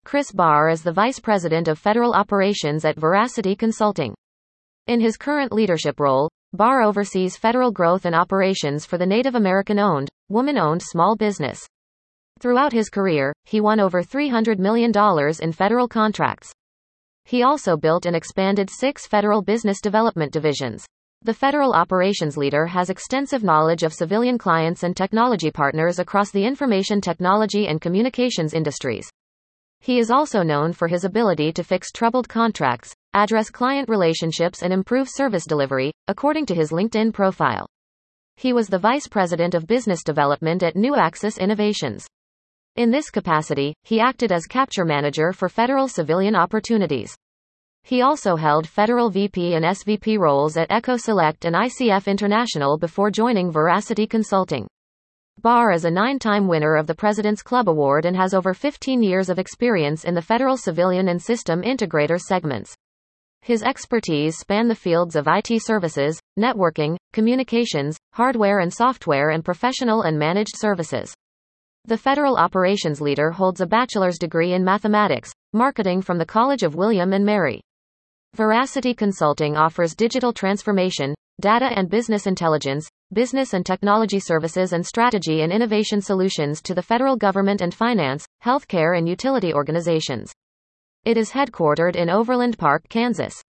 Chris Barr is the Vice President of Federal Operations at Veracity Consulting. In his current leadership role, Barr oversees federal growth and operations for the Native American-owned, woman-owned small business. Throughout his career, he won over $300 million in federal contracts. He also built and expanded 6 federal business development divisions. The federal operations leader has extensive knowledge of civilian clients and technology partners across the information technology and communications industries. He is also known for his ability to fix troubled contracts, address client relationships, and improve service delivery, according to his LinkedIn profile. He was the Vice President of Business Development at New Axis Innovations. In this capacity, he acted as capture manager for federal civilian opportunities. He also held federal VP and SVP roles at EcoSelect and ICF International before joining Veracity Consulting. Barr is a 9-time winner of the President's Club Award and has over 15 years of experience in the federal civilian and system integrator segments. His expertise span the fields of IT services, networking, communications, hardware and software, and professional and managed services. The federal operations leader holds a bachelor's degree in mathematics, marketing from the College of William and Mary. Veracity Consulting offers digital transformation, data and business intelligence, business and technology services, and strategy and innovation solutions to the federal government and finance, healthcare, and utility organizations. It is headquartered in Overland Park, Kansas.